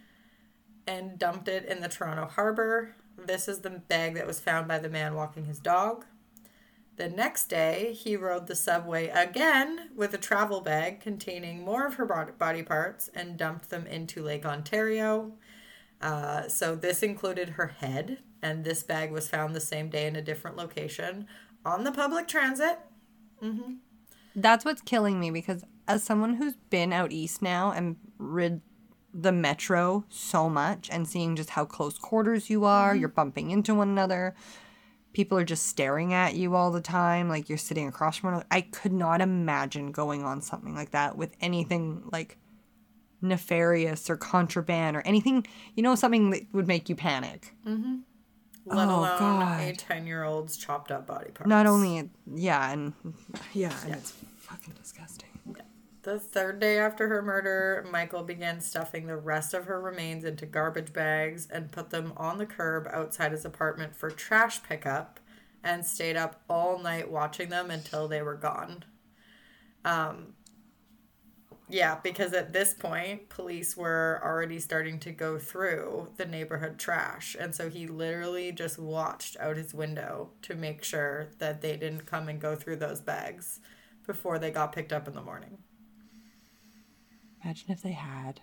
and dumped it in the Toronto Harbor. This is the bag that was found by the man walking his dog. The next day, he rode the subway again with a travel bag containing more of her body parts and dumped them into Lake Ontario. Uh, so this included her head, and this bag was found the same day in a different location on the public transit. Mm-hmm. That's what's killing me, because as someone who's been out east now and rid the metro so much and seeing just how close quarters you are, mm-hmm. you're bumping into one another, people are just staring at you all the time, like you're sitting across from one another. I could not imagine going on something like that with anything like nefarious or contraband or anything, you know, something that would make you panic. Mm-hmm. Let oh, alone God. a ten-year-old's chopped up body parts. Not only, yeah, and yeah, and yeah. it's fucking disgusting. Yeah. The third day after her murder, Michael began stuffing the rest of her remains into garbage bags and put them on the curb outside his apartment for trash pickup, and stayed up all night watching them until they were gone. Um, yeah, because at this point, police were already starting to go through the neighborhood trash, and so he literally just watched out his window to make sure that they didn't come and go through those bags before they got picked up in the morning. Imagine if they had.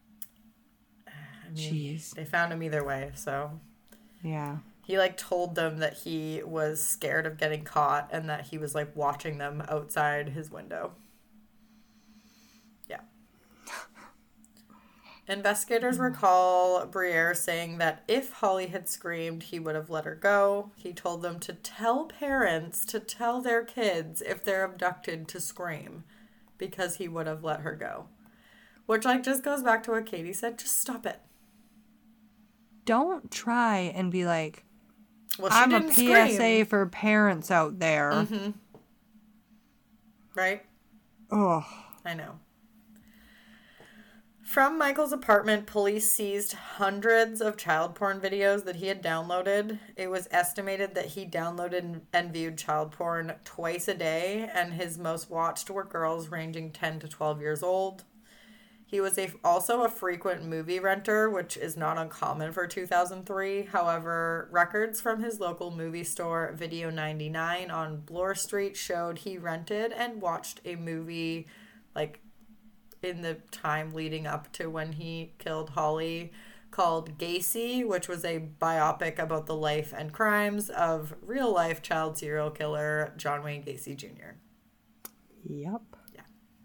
I mean, Jeez. They found him either way, so. Yeah. He, like, told them that he was scared of getting caught and that he was, like, watching them outside his window. Yeah. Investigators recall Briere saying that if Holly had screamed, he would have let her go. He told them to tell parents to tell their kids if they're abducted to scream, because he would have let her go. Which, like, just goes back to what Katie said. Just stop it. Don't try and be like, well, she I'm didn't a P S A scream. for parents out there. Mm-hmm. Right? Oh. I know. From Michael's apartment, police seized hundreds of child porn videos that he had downloaded. It was estimated that he downloaded and viewed child porn twice a day, and his most watched were girls ranging ten to twelve years old. He was a, also a frequent movie renter, which is not uncommon for two thousand three. However, records from his local movie store, Video ninety-nine on Bloor Street, showed he rented and watched a movie, like, in the time leading up to when he killed Holly, called Gacy, which was a biopic about the life and crimes of real-life child serial killer John Wayne Gacy Junior Yep. Yeah.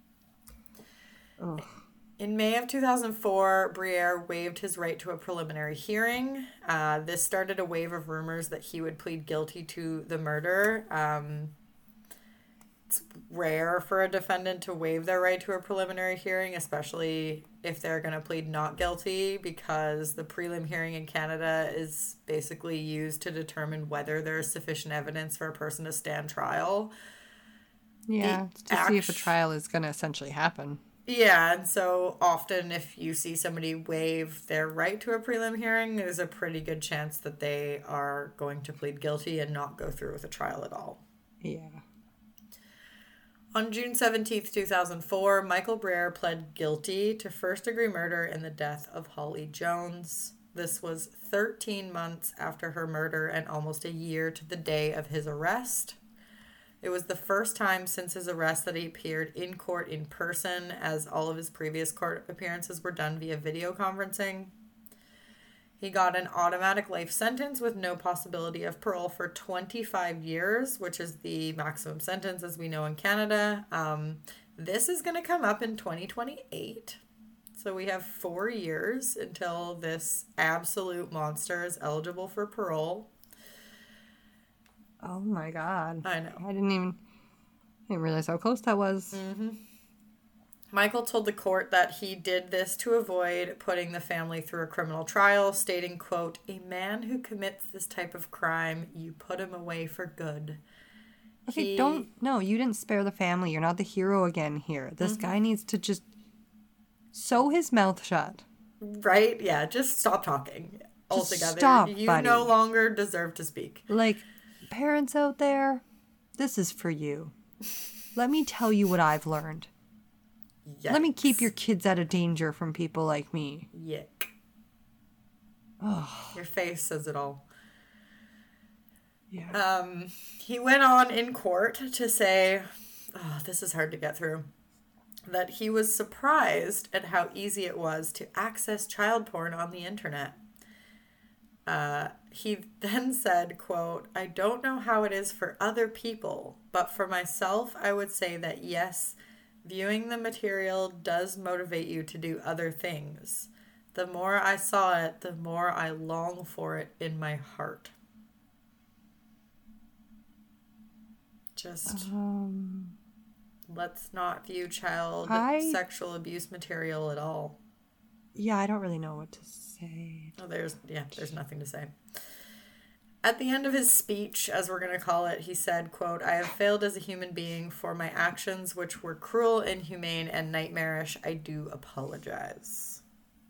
Ugh. In May of two thousand four, Briere waived his right to a preliminary hearing. Uh, this started a wave of rumors that he would plead guilty to the murder. Um, it's rare for a defendant to waive their right to a preliminary hearing, especially if they're going to plead not guilty, because the prelim hearing in Canada is basically used to determine whether there is sufficient evidence for a person to stand trial. Yeah, the to act- see if a trial is going to essentially happen. Yeah, and so often if you see somebody waive their right to a prelim hearing, there's a pretty good chance that they are going to plead guilty and not go through with a trial at all. Yeah. On June seventeenth, two thousand four, Michael Briere pled guilty to first-degree murder in the death of Holly Jones. This was thirteen months after her murder and almost a year to the day of his arrest. It was the first time since his arrest that he appeared in court in person, as all of his previous court appearances were done via video conferencing. He got an automatic life sentence with no possibility of parole for twenty-five years, which is the maximum sentence as we know in Canada. Um, this is going to come up in twenty twenty-eight. So we have four years until this absolute monster is eligible for parole. Oh my God. I know. I didn't even I didn't realize how close that was. Mm-hmm. Michael told the court that he did this to avoid putting the family through a criminal trial, stating, quote, "A man who commits this type of crime, you put him away for good." Okay, he... don't, no, you didn't spare the family. You're not the hero again here. This mm-hmm. guy needs to just sew his mouth shut. Right? Yeah, just stop talking altogether. Just stop, you buddy. no longer deserve to speak. Like, parents out there, this is for you. Let me tell you what I've learned. Yikes. Let me keep your kids out of danger from people like me. Yick. Oh. Your face says it all. Yeah. Um, he went on in court to say, oh, this is hard to get through, that he was surprised at how easy it was to access child porn on the internet. Uh, he then said, quote, "I don't know how it is for other people, but for myself, I would say that yes, viewing the material does motivate you to do other things. The more I saw it, the more I long for it in my heart." Just um, let's not view child I, sexual abuse material at all. Yeah, I don't really know what to say. Oh, there's, yeah, there's nothing to say. At the end of his speech, as we're going to call it, he said, quote, "I have failed as a human being for my actions, which were cruel, inhumane, and nightmarish. I do apologize."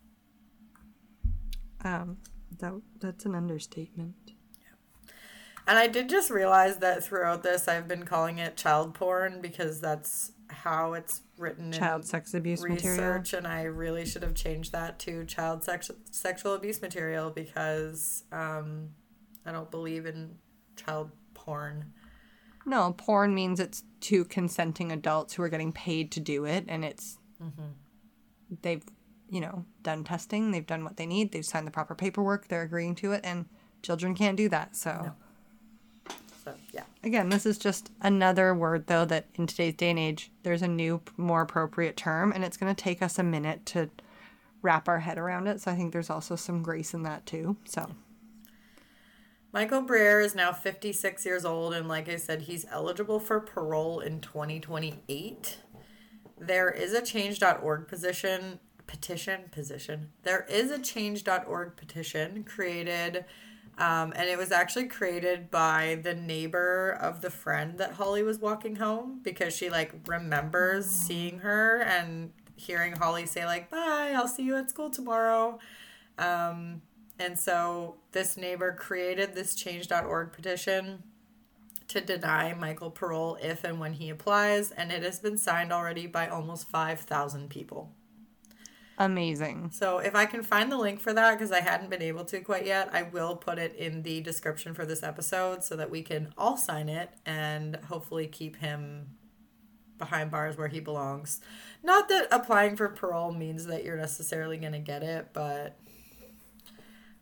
Um, that that's an understatement. Yeah. And I did just realize that throughout this, I've been calling it child porn because that's how it's written child in sex abuse research, material. And I really should have changed that to child sex sexual abuse material because um, I don't believe in child porn. No, porn means it's two consenting adults who are getting paid to do it, and it's mm-hmm. they've, you know, done testing, they've done what they need, they've signed the proper paperwork, they're agreeing to it, and children can't do that, so... No. So, yeah. Again, this is just another word, though, that in today's day and age, there's a new, more appropriate term, and it's going to take us a minute to wrap our head around it. So I think there's also some grace in that, too. So Michael Briere is now fifty-six years old, and like I said, he's eligible for parole in twenty twenty-eight. There is a change dot org position, petition, position. There is a change dot org petition created... Um, and it was actually created by the neighbor of the friend that Holly was walking home because she, like, remembers oh. seeing her and hearing Holly say, like, "Bye, I'll see you at school tomorrow." Um, and so this neighbor created this change dot org petition to deny Michael parole if and when he applies, and it has been signed already by almost five thousand people. Amazing. So if I can find the link for that, because I hadn't been able to quite yet, I will put it in the description for this episode so that we can all sign it and hopefully keep him behind bars where he belongs. Not that applying for parole means that you're necessarily going to get it, but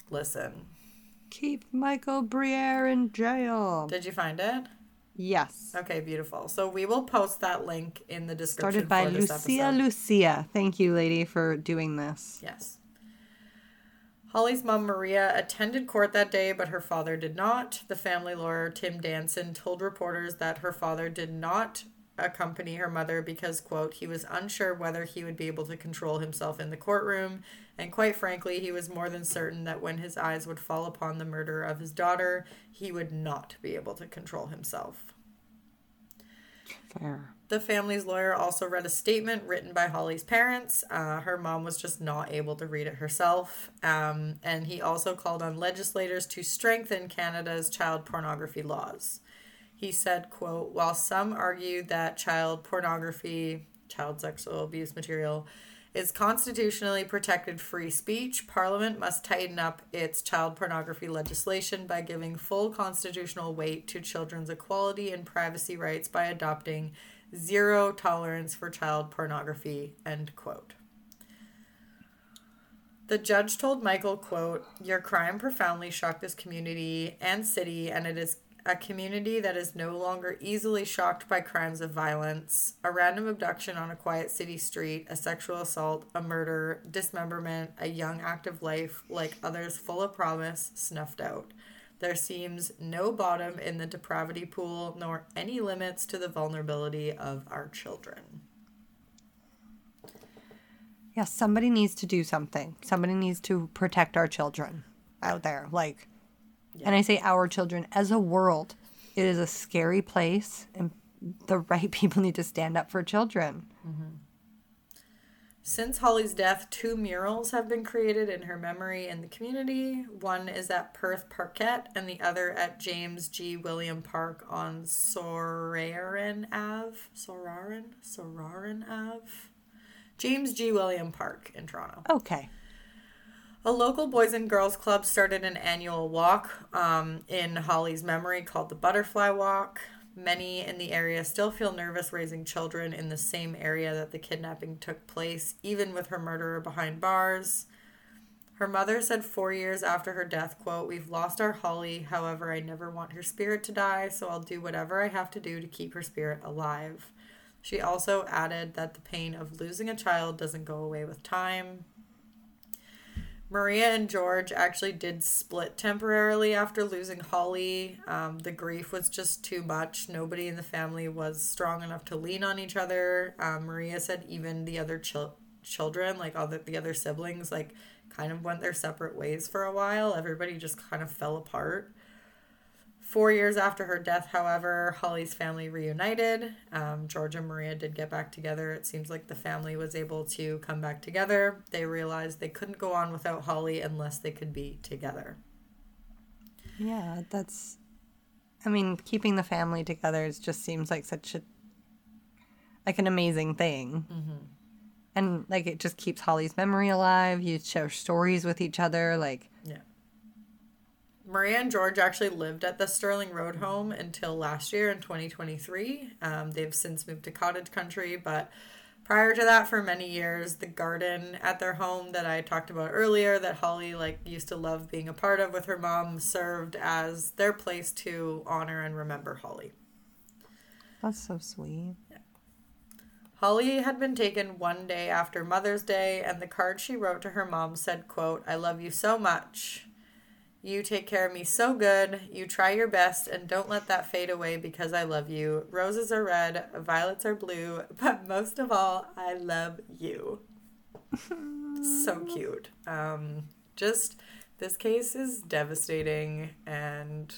Listen. Keep Michael Briere in jail. Did you find it? Yes. Okay, beautiful. So we will post that link in the description. Started by for this Lucia episode. Lucia. Thank you, lady, for doing this. Yes. Holly's mom, Maria, attended court that day, but her father did not. The family lawyer, Tim Danson, told reporters that her father did not accompany her mother because, quote, he was unsure whether he would be able to control himself in the courtroom, and quite frankly, he was more than certain that when his eyes would fall upon the murder of his daughter, he would not be able to control himself. Fair. The family's lawyer also read a statement written by Holly's parents. Uh, her mom was just not able to read it herself. Um, and he also called on legislators to strengthen Canada's child pornography laws. He said, quote, while some argue that child pornography, child sexual abuse material, is constitutionally protected free speech, Parliament must tighten up its child pornography legislation by giving full constitutional weight to children's equality and privacy rights by adopting zero tolerance for child pornography, end quote. The judge told Michael, quote, your crime profoundly shocked this community and city, and it is a community that is no longer easily shocked by crimes of violence, a random abduction on a quiet city street, a sexual assault, a murder, dismemberment, a young active life, like others full of promise, snuffed out. There seems no bottom in the depravity pool, nor any limits to the vulnerability of our children. Yeah, somebody needs to do something. Somebody needs to protect our children out there. Like, yeah. And I say our children as a world. It is a scary place, and the right people need to stand up for children. Mm-hmm. Since Holly's death, two murals have been created in her memory in the community. One is at Perth Parkette and the other at James G. William Park on Soraren Ave. Soraren? Soraren Ave? James G. William Park in Toronto. Okay. A local Boys and Girls Club started an annual walk um, in Holly's memory called the Butterfly Walk. Many in the area still feel nervous raising children in the same area that the kidnapping took place, even with her murderer behind bars. Her mother said four years after her death, quote, we've lost our Holly, however, I never want her spirit to die, so I'll do whatever I have to do to keep her spirit alive. She also added that the pain of losing a child doesn't go away with time. Maria and George actually did split temporarily after losing Holly. Um, the grief was just too much. Nobody in the family was strong enough to lean on each other. Um, Maria said even the other chil- children, like all the, the other siblings, like kind of went their separate ways for a while. Everybody just kind of fell apart. Four years after her death, however, Holly's family reunited. Um, George and Maria did get back together. It seems like the family was able to come back together. They realized they couldn't go on without Holly unless they could be together. Yeah, that's... I mean, keeping the family together just seems like such a... like an amazing thing. Mm-hmm. And, like, it just keeps Holly's memory alive. You share stories with each other, like... Yeah. Maria and George actually lived at the Sterling Road home until last year in twenty twenty-three. Um, they've since moved to cottage country, but prior to that, for many years, the garden at their home that I talked about earlier, that Holly like used to love being a part of with her mom, served as their place to honor and remember Holly. That's so sweet. Yeah. Holly had been taken one day after Mother's Day, and the card she wrote to her mom said, quote, I love you so much. You take care of me so good. You try your best and don't let that fade away because I love you. Roses are red, violets are blue, but most of all, I love you. So cute. Um, just, this case is devastating, and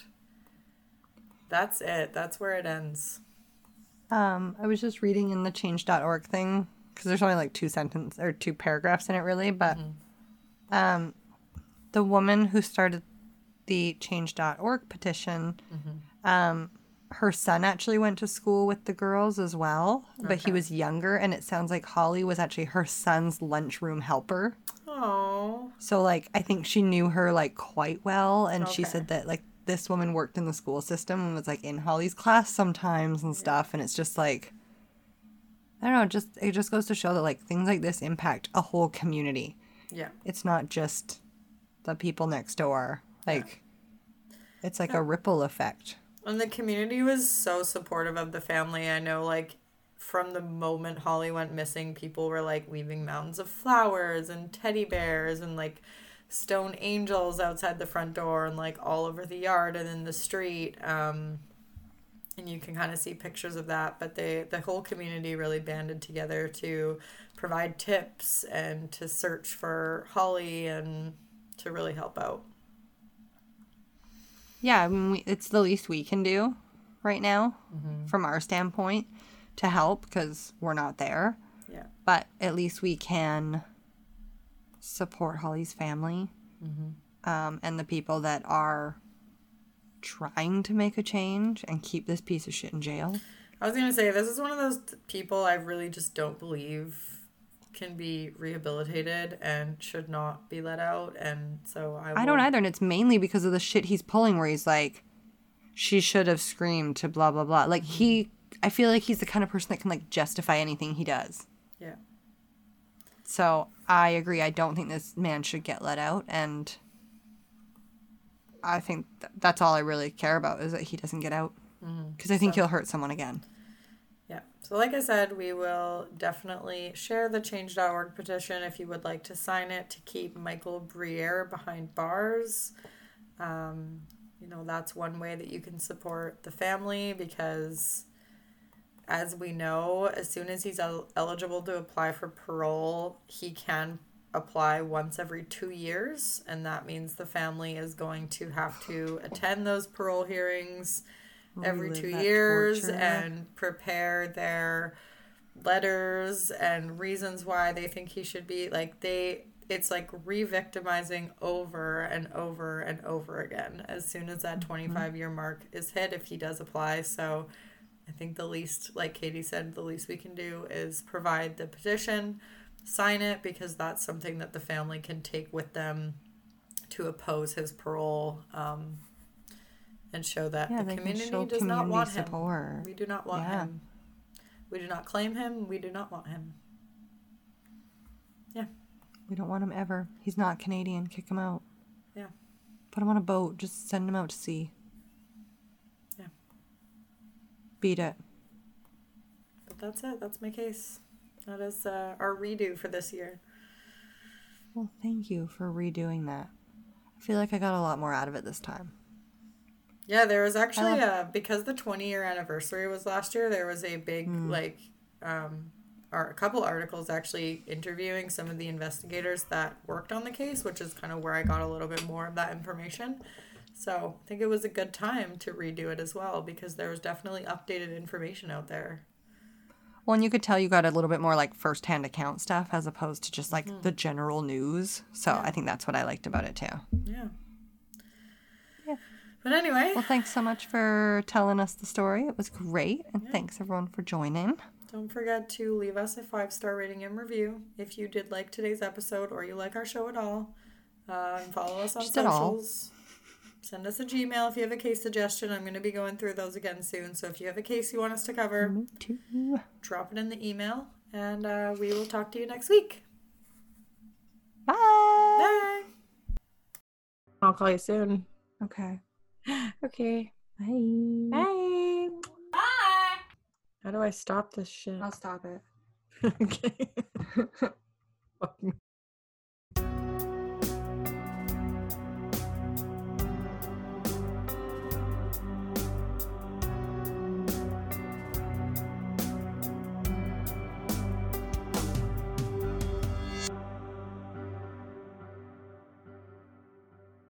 that's it. That's where it ends. Um, I was just reading in the change dot org thing, because there's only like two sentences, or two paragraphs in it really, but mm-hmm. um, the woman who started the change dot org petition, mm-hmm. um, her son actually went to school with the girls as well, but okay. he was younger, and it sounds like Holly was actually her son's lunchroom helper. Oh. So, like, I think she knew her, like, quite well, and okay. she said that, like, this woman worked in the school system and was, like, in Holly's class sometimes and stuff, yeah. and it's just, like, I don't know, just it just goes to show that, like, things like this impact a whole community. Yeah. It's not just the people next door. Like, yeah. It's like yeah. a ripple effect. And the community was so supportive of the family. I know, like, from the moment Holly went missing, people were, like, leaving mountains of flowers and teddy bears and, like, stone angels outside the front door and, like, all over the yard and in the street. Um, and you can kind of see pictures of that. But they, the whole community really banded together to provide tips and to search for Holly and to really help out. Yeah, I mean, we, it's the least we can do right now mm-hmm. from our standpoint to help because we're not there. Yeah. But at least we can support Holly's family mm-hmm. um, and the people that are trying to make a change and keep this piece of shit in jail. I was going to say, this is one of those people I really just don't believe can be rehabilitated and should not be let out, and so I will... I don't either, and it's mainly because of the shit he's pulling where he's like, she should have screamed to blah blah blah. Like, he, I feel like he's the kind of person that can, like, justify anything he does. Yeah. So I agree. I don't think this man should get let out, and I think th- that's all I really care about is that he doesn't get out, because mm-hmm. I think so. He'll hurt someone again. Yeah. So like I said, we will definitely share the change dot org petition if you would like to sign it to keep Michael Briere behind bars. Um, you know, that's one way that you can support the family because, as we know, as soon as he's el- eligible to apply for parole, he can apply once every two years. And that means the family is going to have to attend those parole hearings every two years torture. And prepare their letters and reasons why they think he should be like they it's like re-victimizing over and over and over again as soon as that twenty-five year mark is hit if he does apply. So I think the least, like Katie said, the least we can do is provide the petition, sign it, because that's something that the family can take with them to oppose his parole. um And show that yeah, the community does community not want support. him. We do not want yeah. him. We do not claim him. We do not want him. Yeah. We don't want him ever. He's not Canadian. Kick him out. Yeah. Put him on a boat. Just send him out to sea. Yeah. Beat it. But that's it. That's my case. That is uh, our redo for this year. Well, thank you for redoing that. I feel like I got a lot more out of it this time. Yeah, there was actually a, because the twenty year anniversary was last year, there was a big, mm. like, um, or a couple articles actually interviewing some of the investigators that worked on the case, which is kind of where I got a little bit more of that information. So I think it was a good time to redo it as well, because there was definitely updated information out there. Well, and you could tell you got a little bit more, like, first-hand account stuff as opposed to just, like, mm. the general news. So yeah. I think that's what I liked about it, too. Yeah. Yeah. But anyway. Well, thanks so much for telling us the story. It was great. And yeah. thanks, everyone, for joining. Don't forget to leave us a five-star rating and review if you did like today's episode or you like our show at all. Uh, and follow us on Just socials. Send us a Gmail if you have a case suggestion. I'm going to be going through those again soon. So if you have a case you want us to cover, Me too. drop it in the email. And uh, we will talk to you next week. Bye. Bye. I'll call you soon. Okay. Okay. Bye. Bye. Bye. How do I stop this shit? I'll stop it. Okay.